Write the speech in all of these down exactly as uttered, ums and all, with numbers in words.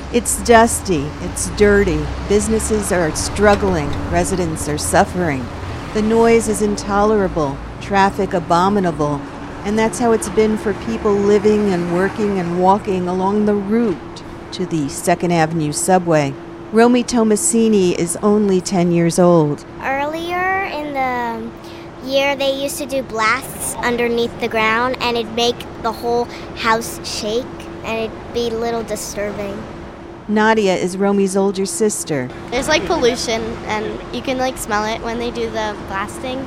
It's dusty, it's dirty, businesses are struggling, residents are suffering. The noise is intolerable, traffic abominable, and that's how it's been for people living and working and walking along the route to the Second Avenue subway. Romy Tomasini is only ten years old. Earlier in the year, they used to do blasts underneath the ground, and it'd make the whole house shake, and it'd be a little disturbing. Nadia is Romy's older sister. There's like pollution, and you can like smell it when they do the blastings.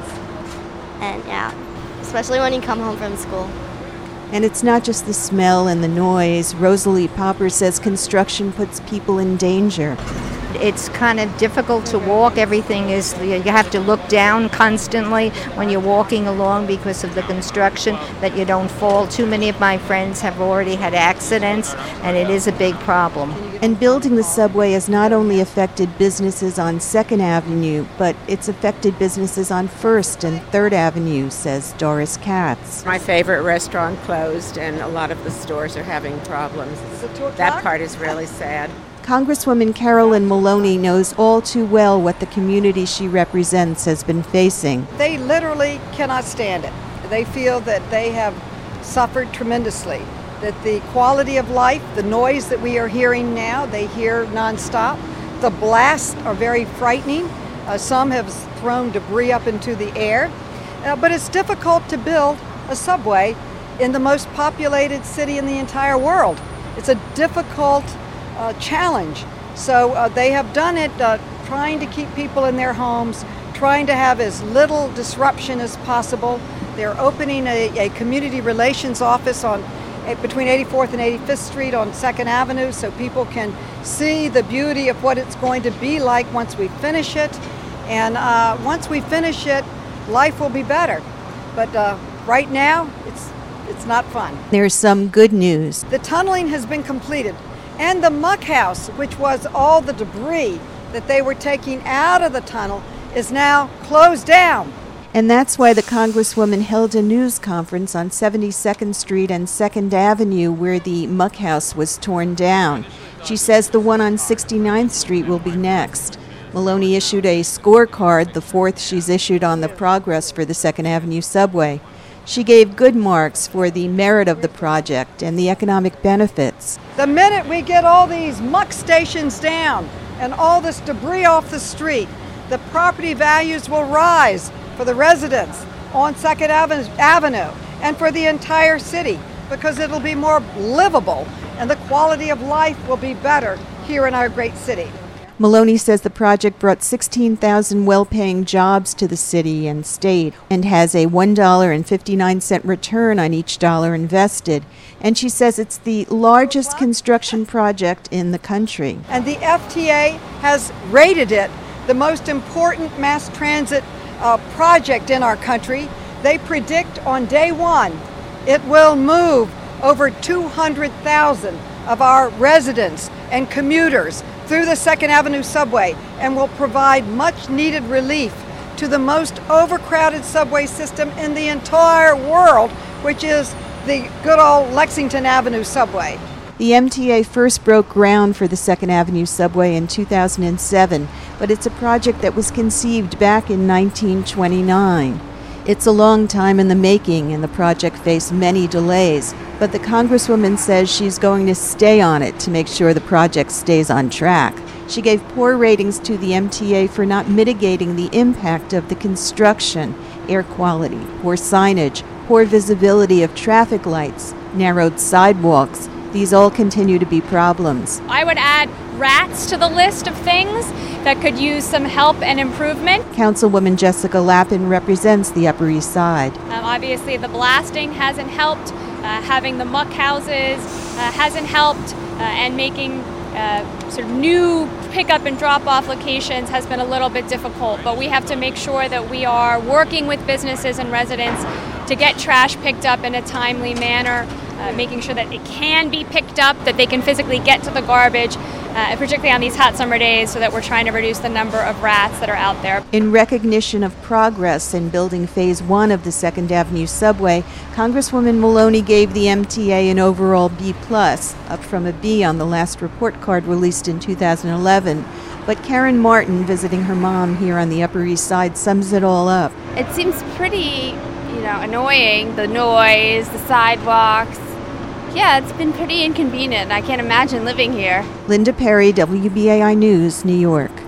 And yeah, especially when you come home from school. And it's not just the smell and the noise. Rosalie Popper says construction puts people in danger. It's kind of difficult to walk. Everything is, you have to look down constantly when you're walking along because of the construction, that you don't fall. Too many of my friends have already had accidents, and it is a big problem. And building the subway has not only affected businesses on Second Avenue, but it's affected businesses on First and Third Avenue, says Doris Katz. My favorite restaurant closed, and a lot of the stores are having problems. That part is really sad. Congresswoman Carolyn Maloney knows all too well what the community she represents has been facing. They literally cannot stand it. They feel that they have suffered tremendously, that the quality of life, the noise that we are hearing now, they hear nonstop. The blasts are very frightening. Uh, some have thrown debris up into the air. Uh, but it's difficult to build a subway in the most populated city in the entire world. It's a difficult Uh, challenge. So uh, they have done it uh, trying to keep people in their homes, trying to have as little disruption as possible. They're opening a, a community relations office on uh, between eighty-fourth and eighty-fifth Street on Second Avenue, so people can see the beauty of what it's going to be like once we finish it. And uh, once we finish it, life will be better. But uh, right now, it's it's not fun. There's some good news. The tunneling has been completed. And the muck house, which was all the debris that they were taking out of the tunnel, is now closed down. And that's why the Congresswoman held a news conference on seventy-second Street and Second Avenue where the muck house was torn down. She says the one on sixty-ninth Street will be next. Maloney issued a scorecard, the fourth she's issued on the progress for the Second Avenue subway. She gave good marks for the merit of the project and the economic benefits. The minute we get all these muck stations down and all this debris off the street, the property values will rise for the residents on Second Avenue and for the entire city, because it'll be more livable and the quality of life will be better here in our great city. Maloney says the project brought sixteen thousand well-paying jobs to the city and state and has a one dollar and fifty-nine cents return on each dollar invested. And she says it's the largest construction project in the country. And the F T A has rated it the most important mass transit uh, project in our country. They predict on day one it will move over two hundred thousand of our residents and commuters through the Second Avenue subway and will provide much needed relief to the most overcrowded subway system in the entire world, which is the good old Lexington Avenue subway. The M T A first broke ground for the Second Avenue subway in two thousand seven, but it's a project that was conceived back in nineteen twenty-nine. It's a long time in the making, and the project faced many delays, but the Congresswoman says she's going to stay on it to make sure the project stays on track. She gave poor ratings to the M T A for not mitigating the impact of the construction, air quality, poor signage, poor visibility of traffic lights, narrowed sidewalks. These all continue to be problems. I would add rats to the list of things that could use some help and improvement. Councilwoman Jessica Lappin represents the Upper East Side. Um, obviously, the blasting hasn't helped. Uh, having the muck houses uh, hasn't helped. Uh, and making uh, sort of new pickup and drop-off locations has been a little bit difficult. But we have to make sure that we are working with businesses and residents to get trash picked up in a timely manner. uh, making sure that it can be picked up, that they can physically get to the garbage, uh, particularly on these hot summer days, so that we're trying to reduce the number of rats that are out there. In recognition of progress in building Phase one of the Second Avenue subway, Congresswoman Maloney gave the M T A an overall B plus, up from a B on the last report card released in two thousand eleven. But Karen Martin, visiting her mom here on the Upper East Side, sums it all up. It seems pretty, you know, annoying, the noise, the sidewalks. Yeah, it's been pretty inconvenient. I can't imagine living here. Linda Perry, W B A I News, New York.